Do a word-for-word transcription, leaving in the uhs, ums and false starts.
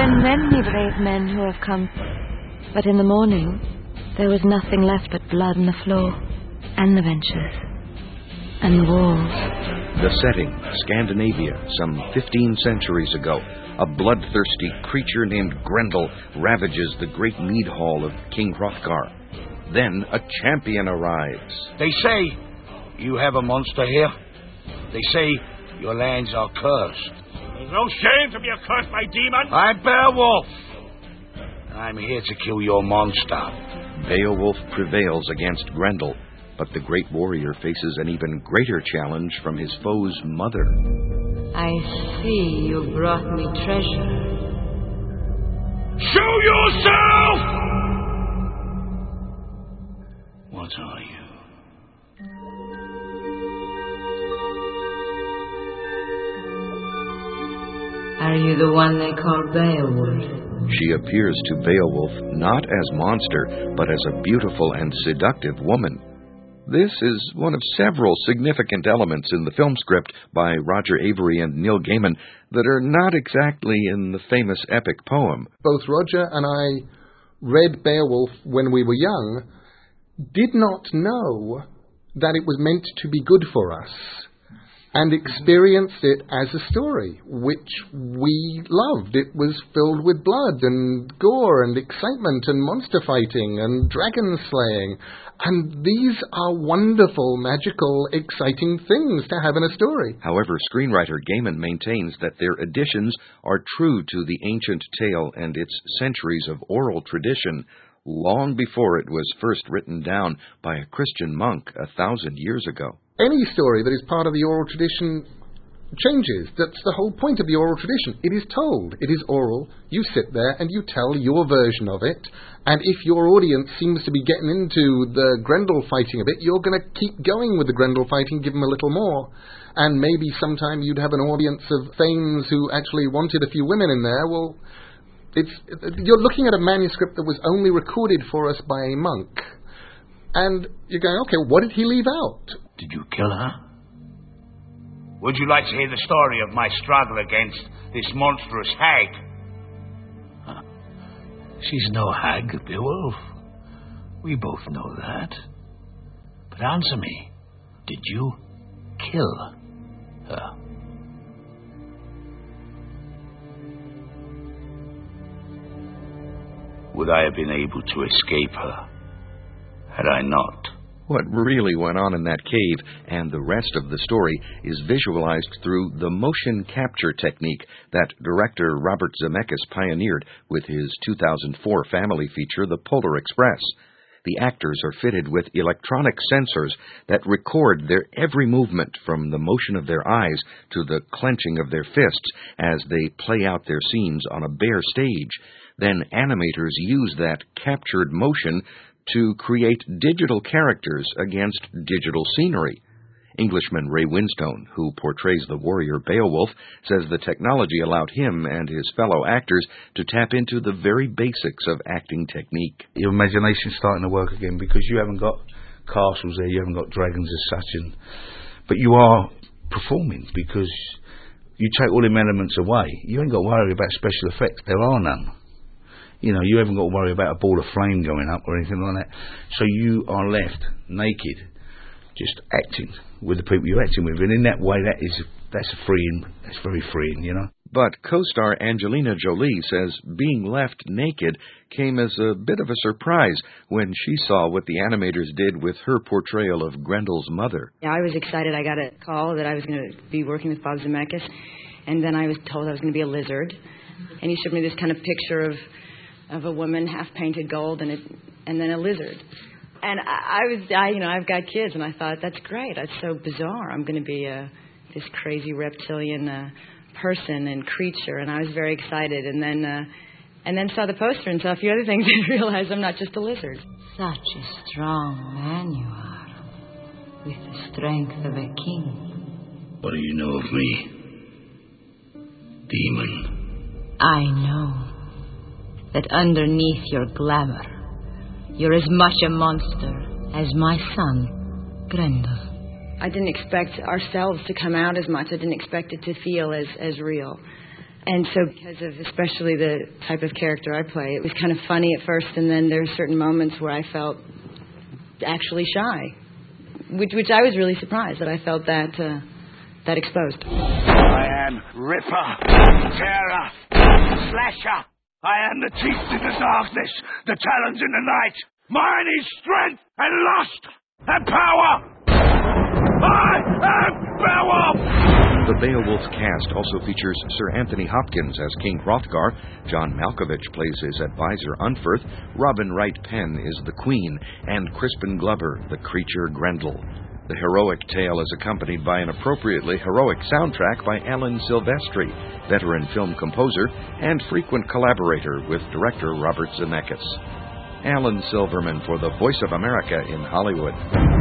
been many brave men who have come, but in the morning there was nothing left but blood on the floor, and the benches, and the walls. The setting, Scandinavia, some fifteen centuries ago. A bloodthirsty creature named Grendel ravages the great mead hall of King Hrothgar. Then a champion arrives. They say you have a monster here. They say your lands are cursed. There's no shame to be accursed by demon. I'm Beowulf. I'm here to kill your monster. Beowulf prevails against Grendel, but the great warrior faces an even greater challenge from his foe's mother. I see you brought me treasure. Show yourself! What are you? Are you the one they call Beowulf? She appears to Beowulf not as monster, but as a beautiful and seductive woman. This is one of several significant elements in the film script by Roger Avary and Neil Gaiman that are not exactly in the famous epic poem. Both Roger and I read Beowulf when we were young, did not know that it was meant to be good for us, and experienced it as a story, which we loved. It was filled with blood and gore and excitement and monster fighting and dragon slaying. And these are wonderful, magical, exciting things to have in a story. However, screenwriter Gaiman maintains that their additions are true to the ancient tale and its centuries of oral tradition, long before it was first written down by a Christian monk a thousand years ago. Any story that is part of the oral tradition changes. That's the whole point of the oral tradition. It is told. It is oral. You sit there and you tell your version of it. And if your audience seems to be getting into the Grendel fighting a bit, you're going to keep going with the Grendel fighting, give them a little more. And maybe sometime you'd have an audience of thanes who actually wanted a few women in there. Well, it's you're looking at a manuscript that was only recorded for us by a monk. And you're going, okay, what did he leave out? Did you kill her? Would you like to hear the story of my struggle against this monstrous hag? Huh. She's no hag, Beowulf. We both know that. But answer me, did you kill her? Would I have been able to escape her had I not? What really went on in that cave and the rest of the story is visualized through the motion capture technique that director Robert Zemeckis pioneered with his two thousand four family feature, The Polar Express. The actors are fitted with electronic sensors that record their every movement, from the motion of their eyes to the clenching of their fists as they play out their scenes on a bare stage. Then animators use that captured motion to create digital characters against digital scenery. Englishman Ray Winstone, who portrays the warrior Beowulf, says the technology allowed him and his fellow actors to tap into the very basics of acting technique. Your imagination's starting to work again, because you haven't got castles there, you haven't got dragons as such, and, but you are performing, because you take all them elements away. You ain't got to worry about special effects. There are none. You know, you haven't got to worry about a ball of flame going up or anything like that. So you are left naked, just acting with the people you're acting with. And in that way, that is, that's freeing. That's very freeing, you know. But co-star Angelina Jolie says being left naked came as a bit of a surprise when she saw what the animators did with her portrayal of Grendel's mother. Yeah, I was excited. I got a call that I was going to be working with Bob Zemeckis, and then I was told I was going to be a lizard. And he showed me this kind of picture of of a woman half painted gold and a, and then a lizard. And I, I was, I, you know, I've got kids, and I thought, that's great. That's so bizarre. I'm going to be a, this crazy reptilian uh, person and creature, and I was very excited. And then, uh, and then saw the poster and saw a few other things and realized I'm not just a lizard. Such a strong man you are, with the strength of a king. What do you know of me, demon? I know that underneath your glamour, you're as much a monster as my son, Grendel. I didn't expect ourselves to come out as much. I didn't expect it to feel as, as real. And so because of especially the type of character I play, it was kind of funny at first, and then there were certain moments where I felt actually shy, which which I was really surprised that I felt that uh, that exposed. I am Ripper, Terror, Slasher. I am the teeth in the darkness, the talons in the night. Mine is strength and lust and power. I am Beowulf. The Beowulf cast also features Sir Anthony Hopkins as King Hrothgar, John Malkovich plays his advisor Unferth, Robin Wright Penn is the Queen, and Crispin Glover, the creature Grendel. The heroic tale is accompanied by an appropriately heroic soundtrack by Alan Silvestri, veteran film composer and frequent collaborator with director Robert Zemeckis. Alan Silverman for the Voice of America in Hollywood.